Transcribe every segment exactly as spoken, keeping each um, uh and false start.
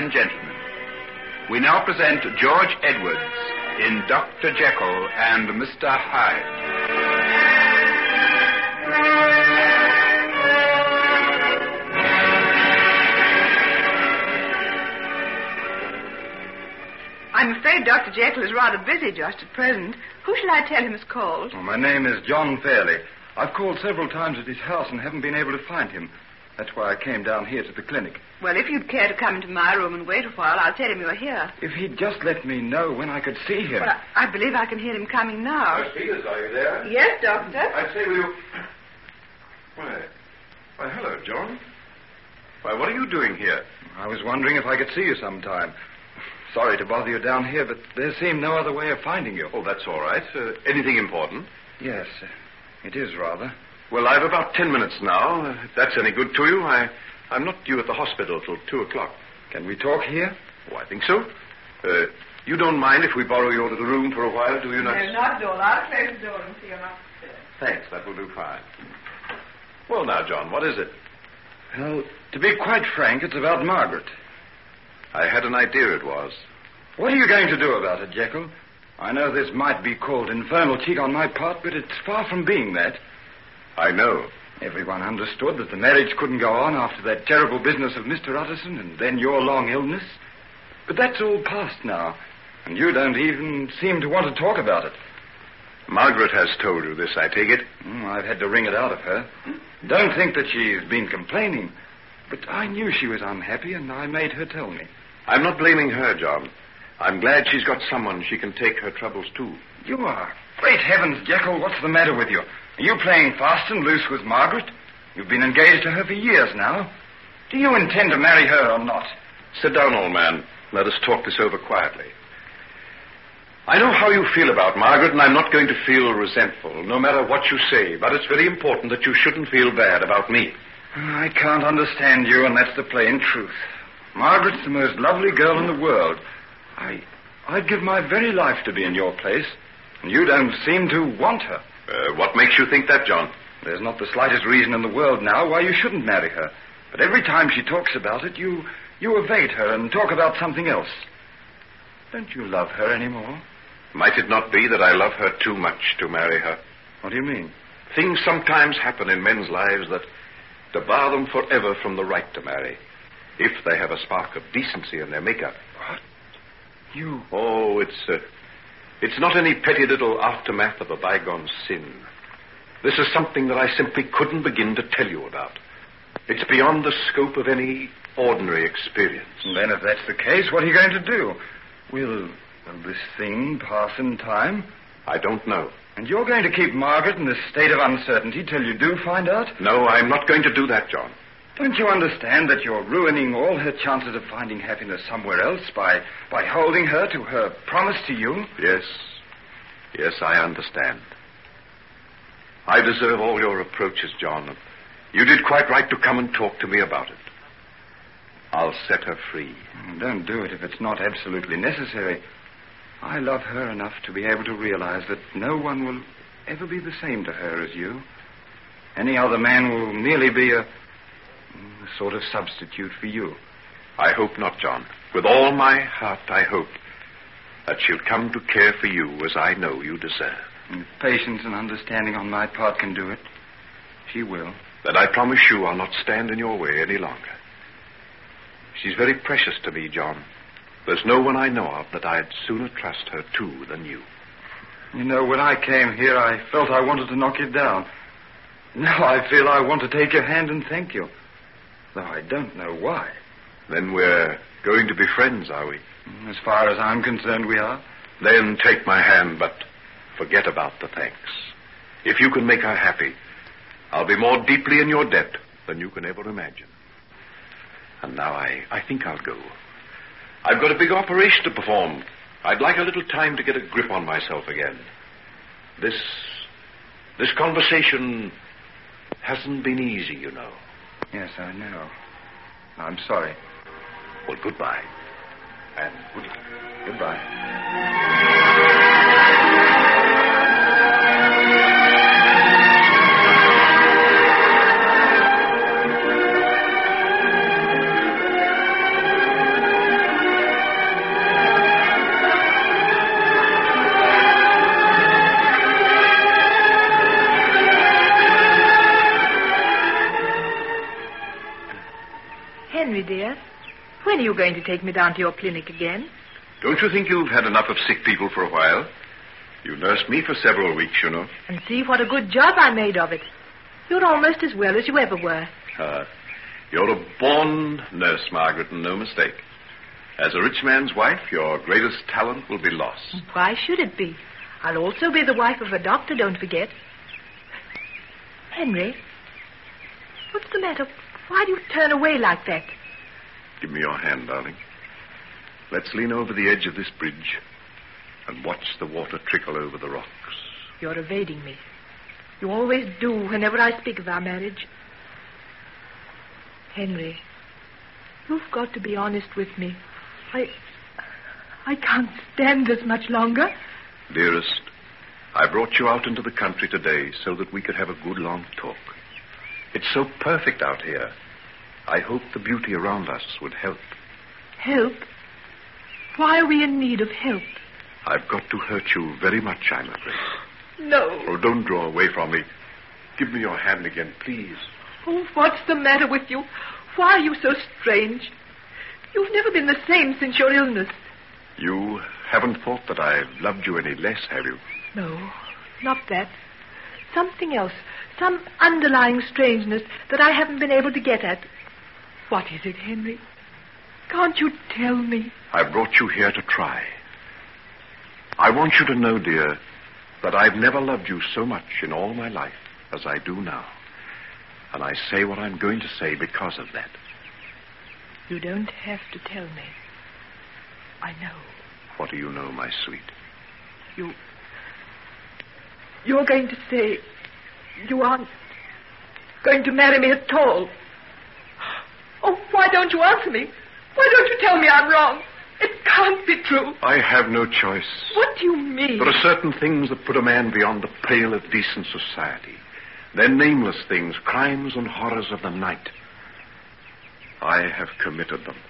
and gentlemen, we now present George Edwards in Doctor Jekyll and Mister Hyde. I'm afraid Doctor Jekyll is rather busy just at present. Who shall I tell him is called? Well, my name is John Fairley. I've called several times at his house and haven't been able to find him. That's why I came down here to the clinic. Well, if you'd care to come into my room and wait a while, I'll tell him you're here. If he'd just let me know when I could see him. Well, I, I believe I can hear him coming now. Nurse Peters, are you there? Yes, Doctor. I say, will you... Why, why, hello, John. Why, what are you doing here? I was wondering if I could see you sometime. Sorry to bother you down here, but there seemed no other way of finding you. Oh, that's all right. Uh, anything important? Yes, uh, it is rather. Well, I've about ten minutes now. Uh, if that's any good to you, I, I'm not due at the hospital till two o'clock. Can we talk here? Oh, I think so. Uh, you don't mind if we borrow your little room for a while, do you, No, nurse? not at all. I'll close the door and see him upstairs. Thanks, that will do fine. Well, now, John, what is it? Well, to be quite frank, it's about Margaret. I had an idea it was. What are you going to do about it, Jekyll? I know this might be called infernal cheat on my part, but it's far from being that. I know. Everyone understood that the marriage couldn't go on after that terrible business of Mister Utterson and then your long illness. But that's all past now, and you don't even seem to want to talk about it. Margaret has told you this, I take it? Mm, I've had to wring it out of her. Don't think that she's been complaining, but I knew she was unhappy, and I made her tell me. I'm not blaming her, John. I'm glad she's got someone she can take her troubles to. You are. Great heavens, Jekyll, what's the matter with you? Are you playing fast and loose with Margaret? You've been engaged to her for years now. Do you intend to marry her or not? Sit down, old man. Let us talk this over quietly. I know how you feel about Margaret, and I'm not going to feel resentful, no matter what you say, but it's very important that you shouldn't feel bad about me. I can't understand you, and that's the plain truth. Margaret's the most lovely girl in the world. I, I'd give my very life to be in your place, and you don't seem to want her. Uh, what makes you think that, John? There's not the slightest reason in the world now why you shouldn't marry her. But every time she talks about it, you, you evade her and talk about something else. Don't you love her anymore? Might it not be that I love her too much to marry her? What do you mean? Things sometimes happen in men's lives that debar them forever from the right to marry, if they have a spark of decency in their makeup. What? You... Oh, it's, uh, it's not any petty little aftermath of a bygone sin. This is something that I simply couldn't begin to tell you about. It's beyond the scope of any ordinary experience. And then if that's the case, what are you going to do? Will... Will this thing pass in time? I don't know. And you're going to keep Margaret in this state of uncertainty till you do find out? No, I'm not going to do that, John. Don't you understand that you're ruining all her chances of finding happiness somewhere else by, by holding her to her promise to you? Yes. Yes, I understand. I deserve all your reproaches, John. You did quite right to come and talk to me about it. I'll set her free. Don't do it if it's not absolutely necessary. I love her enough to be able to realize that no one will ever be the same to her as you. Any other man will merely be a, a sort of substitute for you. I hope not, John. With all my heart, I hope that she'll come to care for you as I know you deserve. And if patience and understanding on my part can do it, she will. Then I promise you I'll not stand in your way any longer. She's very precious to me, John. There's no one I know of that I'd sooner trust her to than you. You know, when I came here, I felt I wanted to knock you down. Now I feel I want to take your hand and thank you. Though I don't know why. Then we're going to be friends, are we? As far as I'm concerned, we are. Then take my hand, but forget about the thanks. If you can make her happy, I'll be more deeply in your debt than you can ever imagine. And now I, I think I'll go. I've got a big operation to perform. I'd like a little time to get a grip on myself again. This, this conversation hasn't been easy, you know. Yes, I know. I'm sorry. Well, goodbye. And good, goodbye. When are you going to take me down to your clinic again? Don't you think you've had enough of sick people for a while? You nursed me for several weeks, you know. And see what a good job I made of it. You're almost as well as you ever were. Uh, you're a born nurse, Margaret, and no mistake. As a rich man's wife, your greatest talent will be lost. Why should it be? I'll also be the wife of a doctor, don't forget. Henry, what's the matter? Why do you turn away like that? Give me your hand, darling. Let's lean over the edge of this bridge and watch the water trickle over the rocks. You're evading me. You always do whenever I speak of our marriage. Henry, you've got to be honest with me. I... I can't stand this much longer. Dearest, I brought you out into the country today so that we could have a good long talk. It's so perfect out here. I hope the beauty around us would help. Help? Why are we in need of help? I've got to hurt you very much, I'm afraid. No. Oh, don't draw away from me. Give me your hand again, please. Oh, what's the matter with you? Why are you so strange? You've never been the same since your illness. You haven't thought that I've loved you any less, have you? No, not that. Something else. Some underlying strangeness that I haven't been able to get at. What is it, Henry? Can't you tell me? I brought you here to try. I want you to know, dear, that I've never loved you so much in all my life as I do now. And I say what I'm going to say because of that. You don't have to tell me. I know. What do you know, my sweet? You... You're going to say you aren't going to marry me at all. Oh, why don't you answer me? Why don't you tell me I'm wrong? It can't be true. I have no choice. What do you mean? There are certain things that put a man beyond the pale of decent society. They're nameless things, crimes and horrors of the night. I have committed them.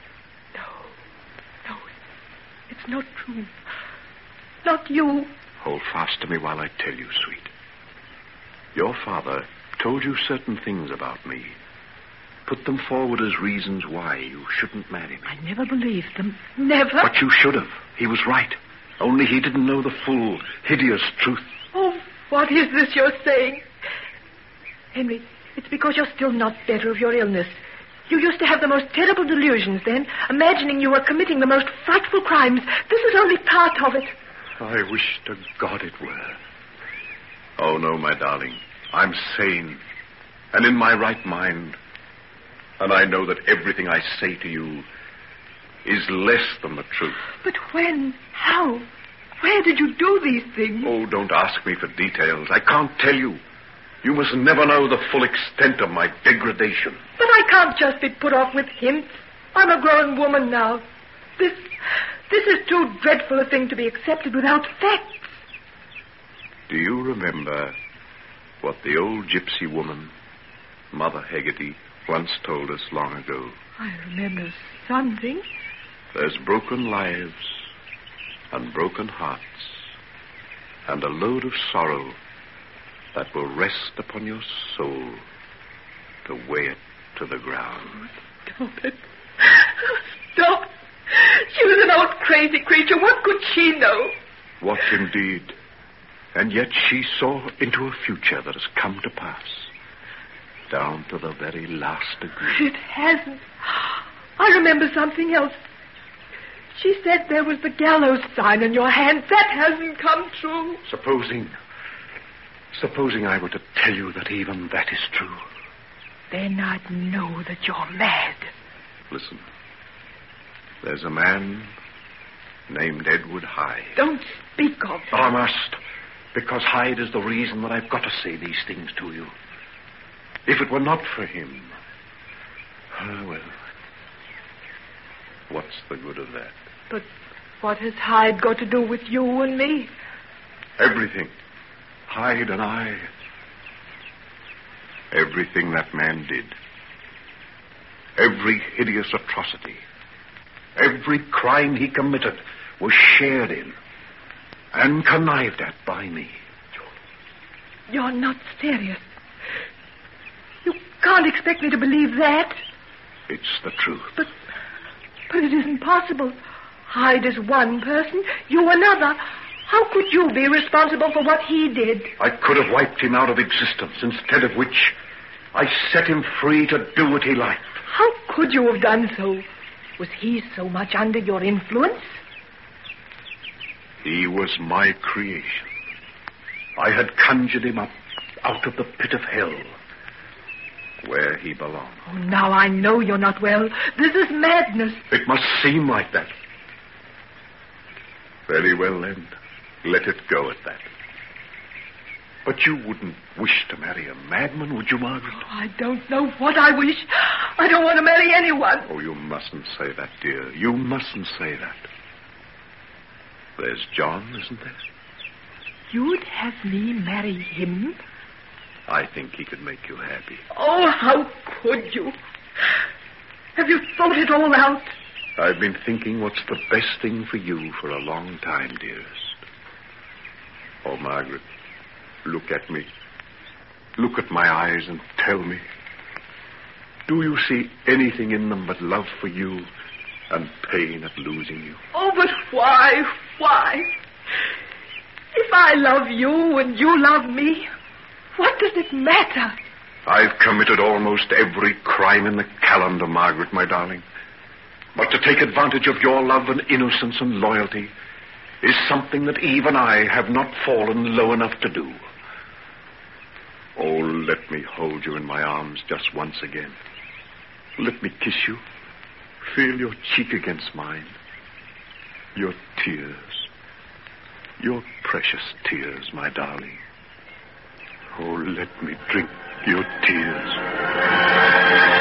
No, no, it's not true. Not you. Hold fast to me while I tell you, sweet. Your father told you certain things about me. Put them forward as reasons why you shouldn't marry me. I never believed them. Never. But you should have. He was right. Only he didn't know the full, hideous truth. Oh, what is this you're saying? Henry, it's because you're still not better of your illness. You used to have the most terrible delusions then, imagining you were committing the most frightful crimes. This is only part of it. I wish to God it were. Oh, no, my darling. I'm sane and in my right mind. And I know that everything I say to you is less than the truth. But when? How? Where did you do these things? Oh, don't ask me for details. I can't tell you. You must never know the full extent of my degradation. But I can't just be put off with hints. I'm a grown woman now. This, this is too dreadful a thing to be accepted without facts. Do you remember what the old gypsy woman, Mother Hegarty, once told us long ago? I remember something. There's broken lives and broken hearts and a load of sorrow that will rest upon your soul to weigh it to the ground. Stop it. Stop. She was an old crazy creature. What could she know? What indeed? And yet she saw into a future that has come to pass. Down to the very last degree. It hasn't. I remember something else. She said there was the gallows sign in your hand. That hasn't come true. Supposing... Supposing I were to tell you that even that is true. Then I'd know that you're mad. Listen. There's a man named Edward Hyde. Don't speak of him. But I must, because Hyde is the reason that I've got to say these things to you. If it were not for him... Oh, well... What's the good of that? But what has Hyde got to do with you and me? Everything. Hyde and I. Everything that man did. Every hideous atrocity. Every crime he committed was shared in and connived at by me. You're not serious. You can't expect me to believe that. It's the truth. But But it isn't possible. Hyde is one person, you another. How could you be responsible for what he did? I could have wiped him out of existence, instead of which I set him free to do what he liked. How could you have done so? Was he so much under your influence? He was my creation. I had conjured him up out of the pit of hell, where he belonged. Oh, now I know you're not well. This is madness. It must seem like that. Very well, then. Let it go at that. But you wouldn't wish to marry a madman, would you, Margaret? Oh, I don't know what I wish. I don't want to marry anyone. Oh, you mustn't say that, dear. You mustn't say that. There's John, isn't there? You'd have me marry him? I think he could make you happy. Oh, how could you? Have you thought it all out? I've been thinking what's the best thing for you for a long time, dearest. Oh, Margaret, look at me. Look at my eyes and tell me. Do you see anything in them but love for you and pain at losing you? Oh, but why? Why? If I love you and you love me, what does it matter? I've committed almost every crime in the calendar, Margaret, my darling. But to take advantage of your love and innocence and loyalty is something that even I have not fallen low enough to do. Oh, let me hold you in my arms just once again. Let me kiss you. Feel your cheek against mine. Your tears. Your precious tears, my darling. Oh, let me drink your tears.